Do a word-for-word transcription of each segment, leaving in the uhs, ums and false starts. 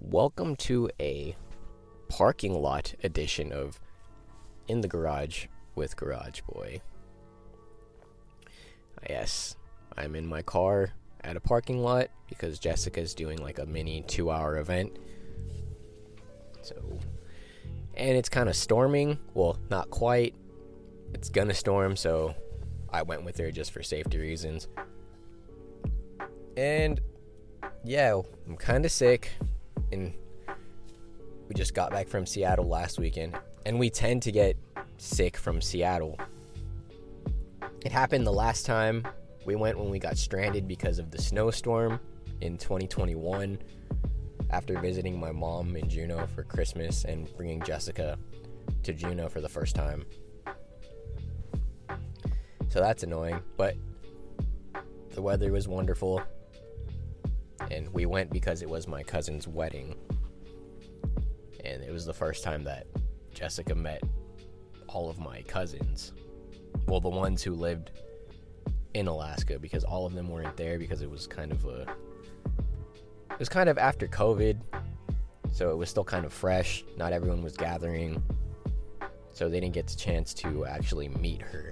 Welcome to a parking lot edition of In the Garage with Garage Boy. Yes, I'm in my car at a parking lot because Jessica's doing like a mini two-hour event. So, and it's kind of storming. Well, not quite. It's gonna storm, so I went with her just for safety reasons. And yeah, I'm kind of sick. And we just got back from Seattle last weekend, and we tend to get sick from Seattle. It happened the last time we went when we got stranded because of the snowstorm in twenty twenty-one after visiting my mom in Juneau for Christmas and bringing Jessica to Juneau for the first time. So that's annoying, but the weather was wonderful. And we went because it was my cousin's wedding. And it was the first time that Jessica met all of my cousins. Well, the ones who lived in Alaska, because all of them weren't there because it was kind of a... It was kind of after COVID, so it was still kind of fresh. Not everyone was gathering, so they didn't get the chance to actually meet her.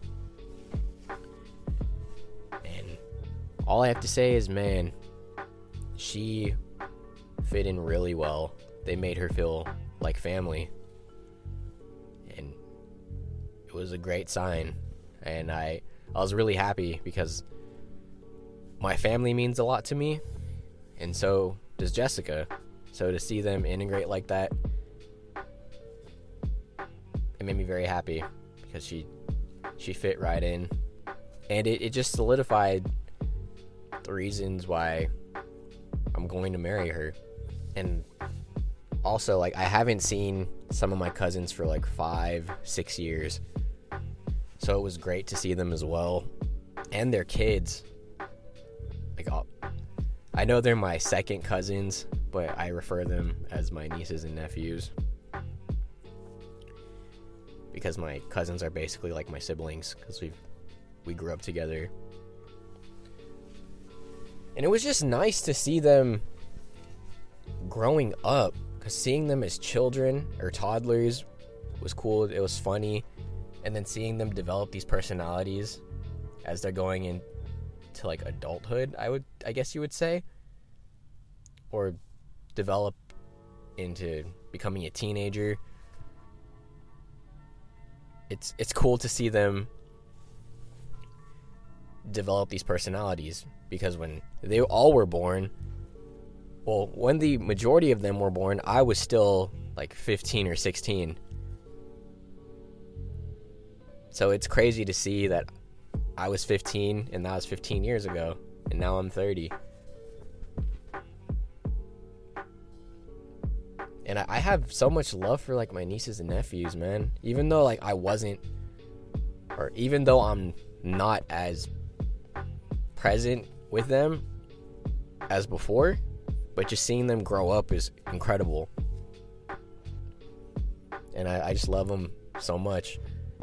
And all I have to say is, man... she fit in really well. They made her feel like family. And it was a great sign. And I, I was really happy because my family means a lot to me. And so does Jessica. So to see them integrate like that, it made me very happy because she she fit right in. And it, it just solidified the reasons why I'm going to marry her. And also, like, I haven't seen some of my cousins for like five, six years. So it was great to see them as well. And their kids. Like, I'll, I know they're my second cousins, but I refer them as my nieces and nephews. Because my cousins are basically like my siblings, because we we grew up together. And it was just nice to see them growing up, because seeing them as children or toddlers was cool. It was funny. And then seeing them develop these personalities as they're going into like adulthood, I would, I guess you would say, or develop into becoming a teenager. It's it's cool to see them develop these personalities. Because when they all were born, well, when the majority of them were born, I was still like fifteen or sixteen. So it's crazy to see that I was fifteen, and that was fifteen years ago, and now I'm thirty. And I have so much love for like my nieces and nephews, man. Even though like I wasn't, or even though I'm not as present with them as before, but just seeing them grow up is incredible. And I, I just love them so much.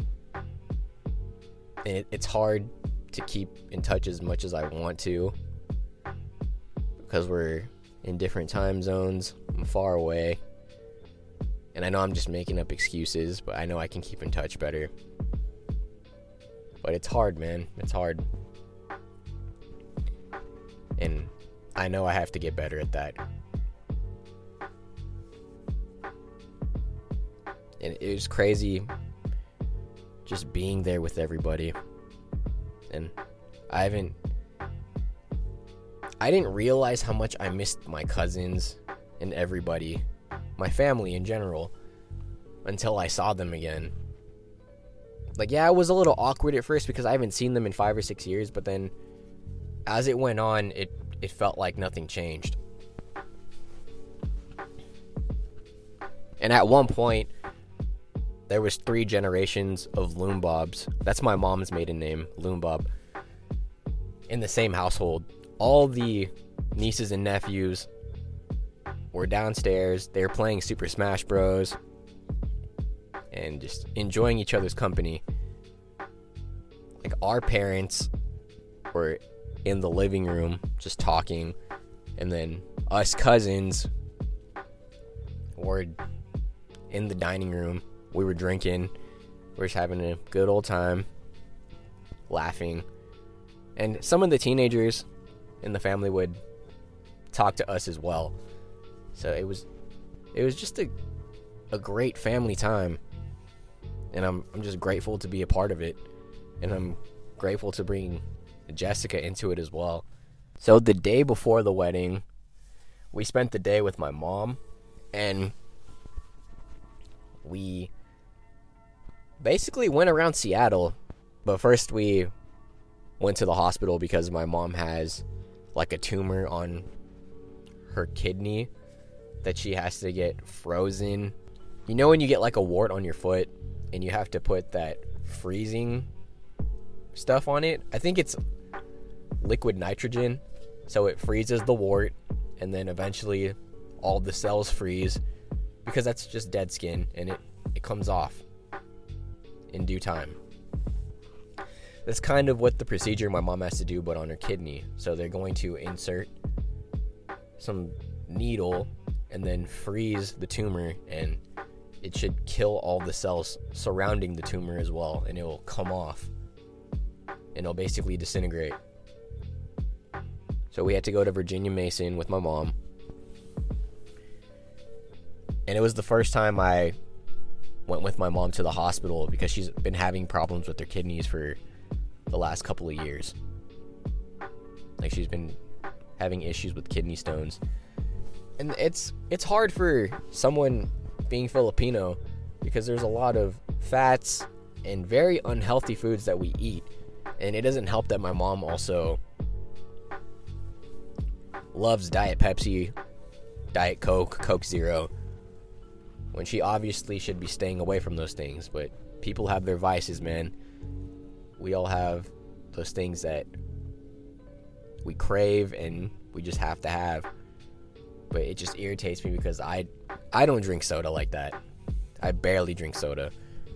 And it, it's hard to keep in touch as much as I want to, because we're in different time zones. I'm far away. And I know I'm just making up excuses, but I know I can keep in touch better. But it's hard, man. It's hard. And I know I have to get better at that. And it was crazy just being there with everybody. And I haven't... I didn't realize how much I missed my cousins and everybody, my family in general, until I saw them again. Like, yeah, it was a little awkward at first because I haven't seen them in five or six years, but then as it went on, it, it felt like nothing changed. And at one point, there was three generations of Loombobs. That's my mom's maiden name, Loombob. In the same household. All the nieces and nephews were downstairs. They were playing Super Smash Bros. And just enjoying each other's company. Like, our parents were in the living room just talking, and then us cousins or in the dining room. We were drinking. We were just having a good old time, laughing. And some of the teenagers in the family would talk to us as well. So it was it was just a a great family time. And I'm I'm just grateful to be a part of it. And I'm grateful to bring Jessica into it as well. So the day before the wedding, we spent the day with my mom, and we basically went around Seattle. But first we went to the hospital because my mom has like a tumor on her kidney that she has to get frozen. You know when you get like a wart on your foot and you have to put that freezing stuff on it? I think it's liquid nitrogen, so it freezes the wart, and then eventually all the cells freeze, because that's just dead skin, and it, it comes off in due time. That's kind of what the procedure my mom has to do, but on her kidney. So they're going to insert some needle and then freeze the tumor, and it should kill all the cells surrounding the tumor as well, and it will come off, and it'll basically disintegrate. So we had to go to Virginia Mason with my mom. And it was the first time I went with my mom to the hospital, because she's been having problems with her kidneys for the last couple of years. Like, she's been having issues with kidney stones. And it's it's hard for someone being Filipino, because there's a lot of fats and very unhealthy foods that we eat. And it doesn't help that my mom also loves Diet Pepsi, Diet Coke, Coke Zero, when she obviously should be staying away from those things. But people have their vices, man. We all have those things that we crave and we just have to have. But it just irritates me because I I don't drink soda like that. I barely drink soda,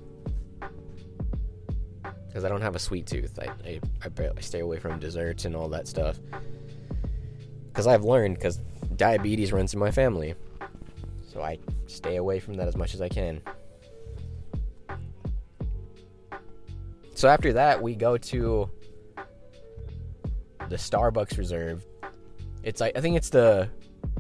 because I don't have a sweet tooth. I I, I barely stay away from desserts and all that stuff, because I've learned, because diabetes runs in my family. So I stay away from that as much as I can. So after that, we go to the Starbucks Reserve. It's like, I think it's the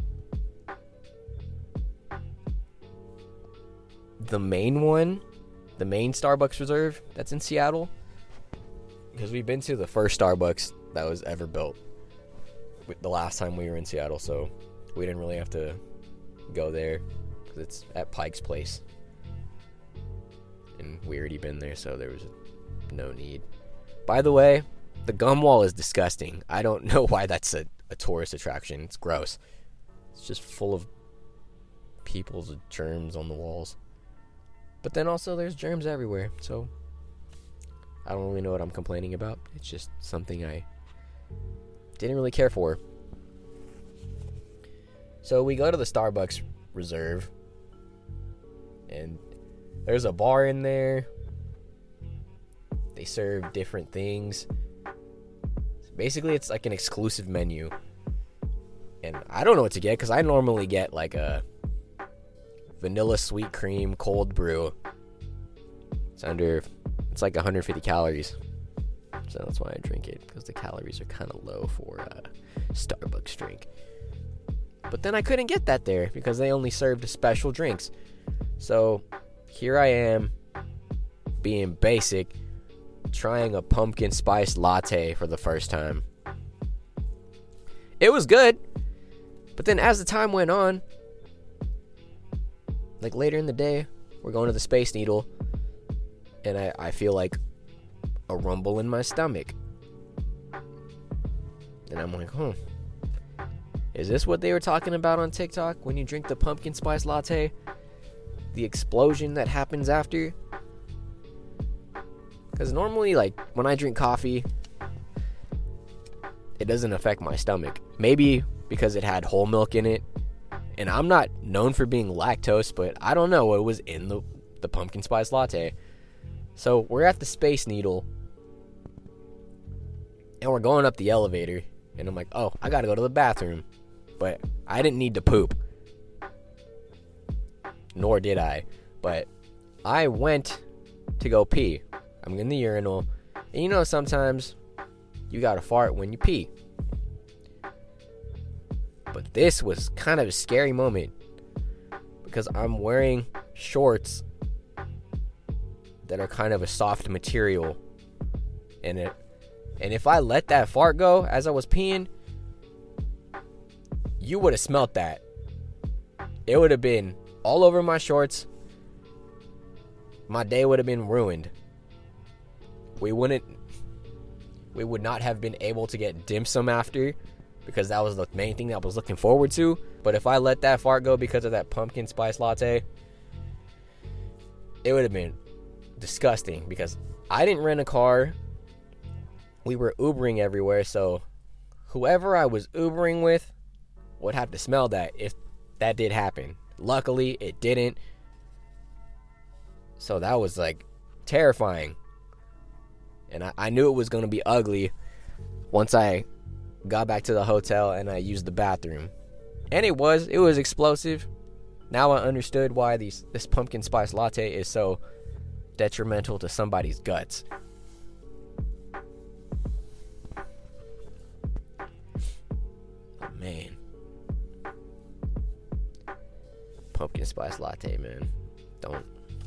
the main one, the main Starbucks Reserve that's in Seattle, because we've been to the first Starbucks that was ever built the last time we were in Seattle, so we didn't really have to go there, because it's at Pike's Place, and we already been there, so there was no need. By the way, the gum wall is disgusting. I don't know why that's a, a tourist attraction. It's gross. It's just full of people's germs on the walls. But then also there's germs everywhere, so I don't really know what I'm complaining about. It's just something I didn't really care for. So we go to the Starbucks Reserve, and there's a bar in there. They serve different things. Basically, it's like an exclusive menu. And I don't know what to get, because I normally get like a vanilla sweet cream cold brew. It's under, it's like one hundred fifty calories. So that's why I drink it, because the calories are kind of low for a Starbucks drink. But then I couldn't get that there, because they only served special drinks. So here I am, being basic, trying a pumpkin spice latte for the first time. It was good, but then as the time went on, like later in the day, we're going to the Space Needle, and I, I feel like a rumble in my stomach. And I'm like, huh, is this what they were talking about on TikTok when you drink the pumpkin spice latte? The explosion that happens after? Because normally, like, when I drink coffee, it doesn't affect my stomach. Maybe because it had whole milk in it. And I'm not known for being lactose, but I don't know what was in the, the pumpkin spice latte. So we're at the Space Needle, and we're going up the elevator, and I'm like, oh, I gotta go to the bathroom. But I didn't need to poop. nor did I. But I went to go pee. I'm in the urinal. And you know, sometimes you gotta fart when you pee. But this was kind of a scary moment because I'm wearing shorts that are kind of a soft material. And it, and if I let that fart go as I was peeing, you would have smelt that. It would have been all over my shorts. My day would have been ruined. We wouldn't, we would not have been able to get dim sum after, because that was the main thing that I was looking forward to. But if I let that fart go because of that pumpkin spice latte, it would have been disgusting, because I didn't rent a car. We were Ubering everywhere, so whoever I was Ubering with would have to smell that if that did happen. Luckily, it didn't. So that was like terrifying. And I, I knew it was going to be ugly once I got back to the hotel and I used the bathroom. And it was, it was explosive. Now I understood why these this pumpkin spice latte is so detrimental to somebody's guts. Oh, man. Pumpkin spice latte, man. Don't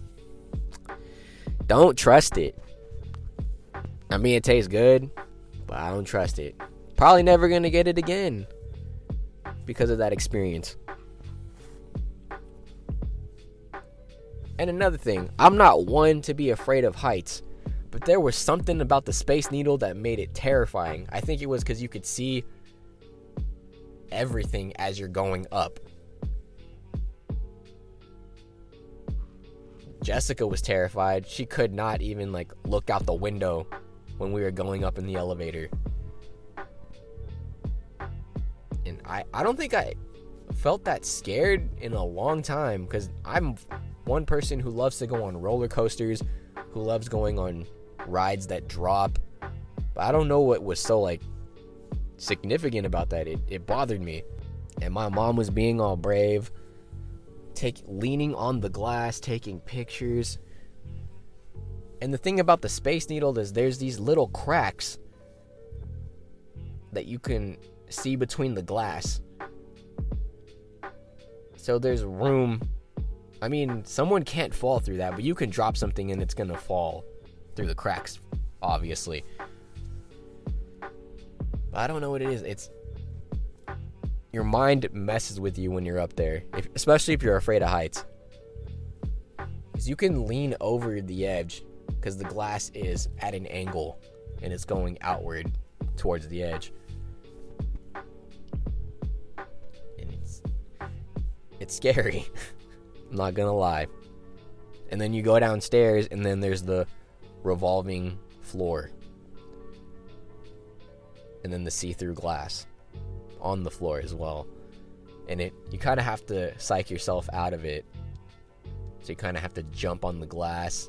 Don't trust it. I mean, it tastes good, but I don't trust it. Probably never gonna get it again because of that experience. And another thing, I'm not one to be afraid of heights, but there was something about the Space Needle that made it terrifying. I think it was because you could see everything as you're going up. Jessica was terrified. She could not even like look out the window when we were going up in the elevator. And I, I don't think I felt that scared in a long time, because I'm one person who loves to go on roller coasters, who loves going on rides that drop. But I don't know what was so like significant about that. It, it bothered me. And my mom was being all brave, take leaning on the glass, taking pictures. And the thing about the Space Needle is there's these little cracks that you can see between the glass. So there's room. I mean, someone can't fall through that, but you can drop something and it's gonna fall through the cracks, obviously. But I don't know what it is. It's your mind messes with you when you're up there, if, especially if you're afraid of heights. Because you can lean over the edge because the glass is at an angle and it's going outward towards the edge. And it's it's scary. I'm not gonna lie. And then you go downstairs and then there's the revolving floor. And then the see-through glass on the floor as well. And it you kind of have to psych yourself out of it. So you kind of have to jump on the glass.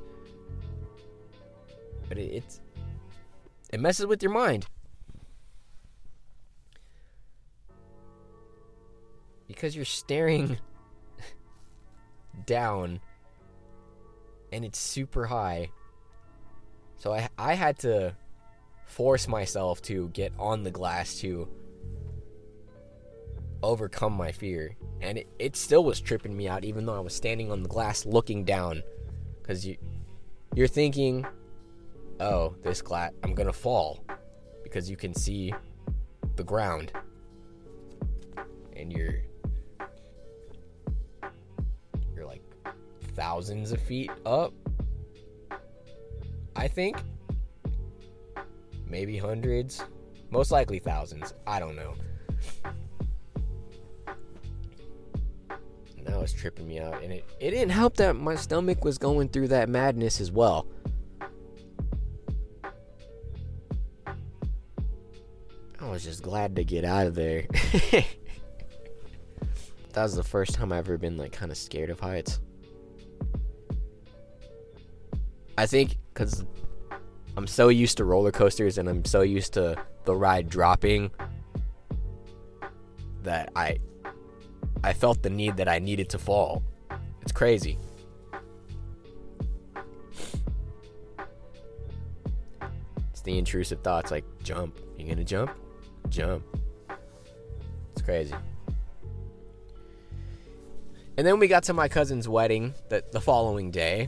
But it, it's it messes with your mind. Because you're staring down and it's super high. So I I had to force myself to get on the glass to overcome my fear. And it, it still was tripping me out even though I was standing on the glass looking down. Because you, you're thinking, oh, this glass, I'm going to fall. Because you can see the ground. And you're, you're like thousands of feet up, I think. Maybe hundreds. Most likely thousands. I don't know. That was tripping me out. And it, it didn't help that my stomach was going through that madness as well. I was just glad to get out of there. That was the first time I've ever been like kind of scared of heights. I think because I'm so used to roller coasters and I'm so used to the ride dropping that I I felt the need that I needed to fall. It's crazy. It's the intrusive thoughts like, jump. You gonna jump? Jump. It's crazy. And then we got to my cousin's wedding the, the following day.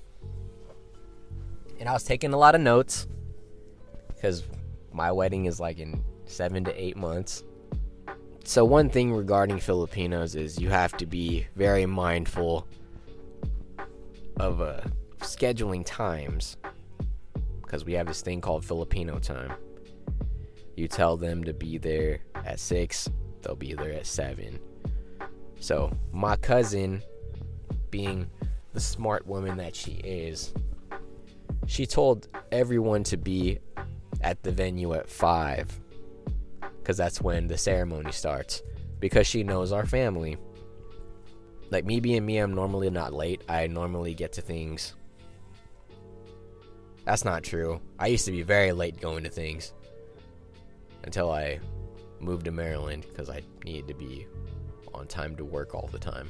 And I was taking a lot of notes. Because my wedding is like in seven to eight months. So one thing regarding Filipinos is you have to be very mindful of uh, scheduling times. Because we have this thing called Filipino time. You tell them to be there at six, they'll be there at seven. So my cousin, being the smart woman that she is, she told everyone to be at the venue at five. Because that's when the ceremony starts. Because she knows our family. Like me being me, I'm normally not late. I normally get to things. That's not true. I used to be very late going to things. Until I moved to Maryland. Because I needed to be on time to work all the time.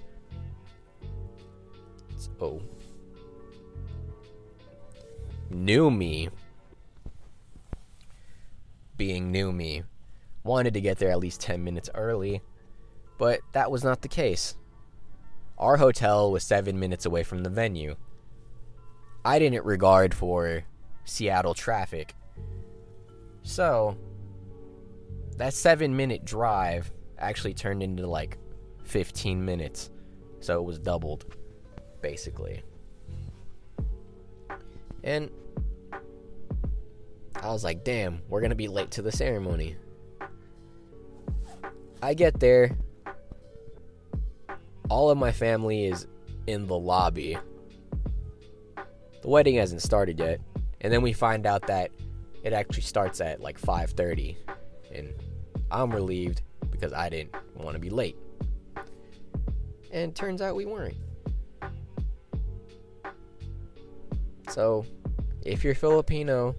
So, new me, being new me, wanted to get there at least ten minutes early, but that was not the case. Our hotel was seven minutes away from the venue. I didn't regard for Seattle traffic, so that seven minute drive actually turned into like fifteen minutes, so it was doubled, basically. And I was like, damn, we're gonna be late to the ceremony. I get there, all of my family is in the lobby. The wedding hasn't started yet, and then we find out that it actually starts at like five thirty, and I'm relieved because I didn't want to be late. And turns out we weren't. So, if you're Filipino,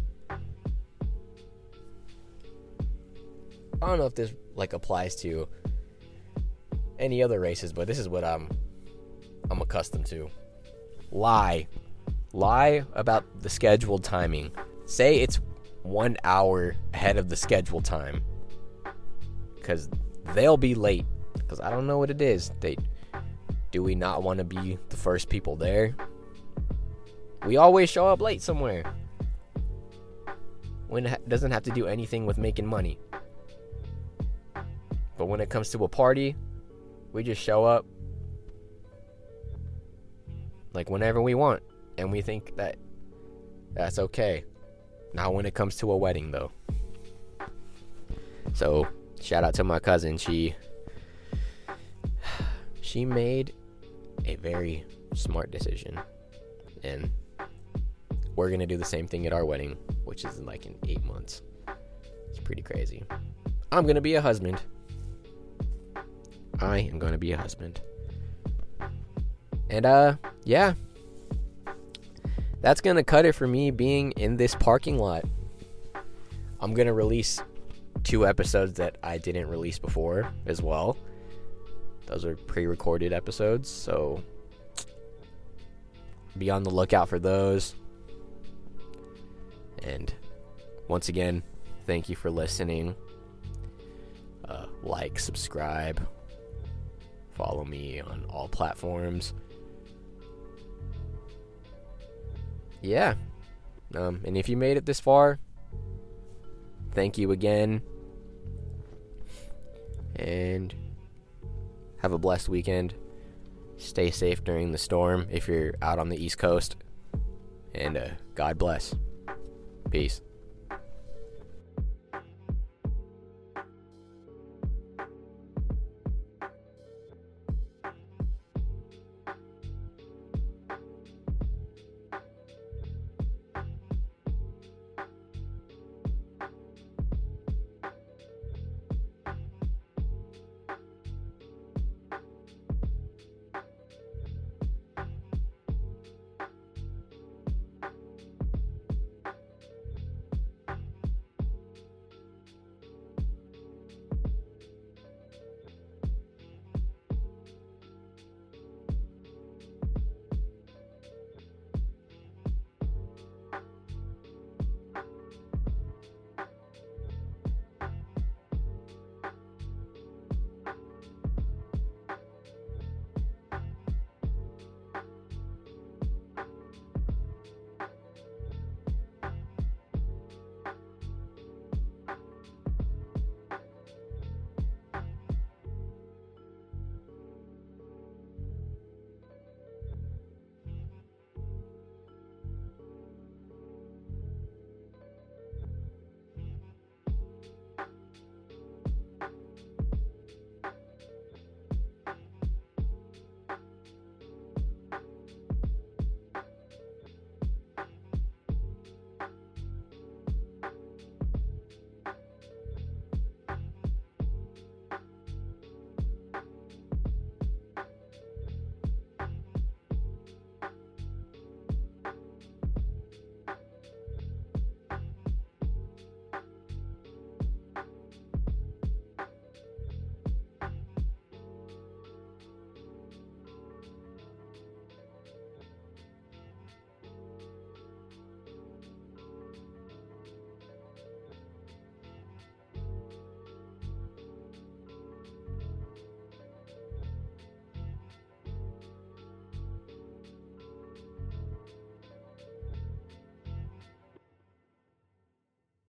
I don't know if this like applies to any other races, but this is what I'm I'm accustomed to. Lie. Lie about the scheduled timing. Say it's one hour ahead of the scheduled time. Because they'll be late. Because I don't know what it is. They, do we not want to be the first people there? We always show up late somewhere. When it ha- doesn't have to do anything with making money. But when it comes to a party, we just show up like whenever we want. And we think that that's okay. Not when it comes to a wedding, though. So, shout out to my cousin. She she made a very smart decision. And we're going to do the same thing at our wedding, which is like in eight months. It's pretty crazy. I'm going to be a husband. I am going to be a husband. And, uh, yeah. That's going to cut it for me being in this parking lot. I'm going to release two episodes that I didn't release before as well. Those are pre-recorded episodes, so be on the lookout for those. And once again, thank you for listening. Uh, like, subscribe, follow me on all platforms. Yeah. Um, and if you made it this far, thank you again. And have a blessed weekend. Stay safe during the storm if you're out on the East Coast. And uh, God bless. Peace.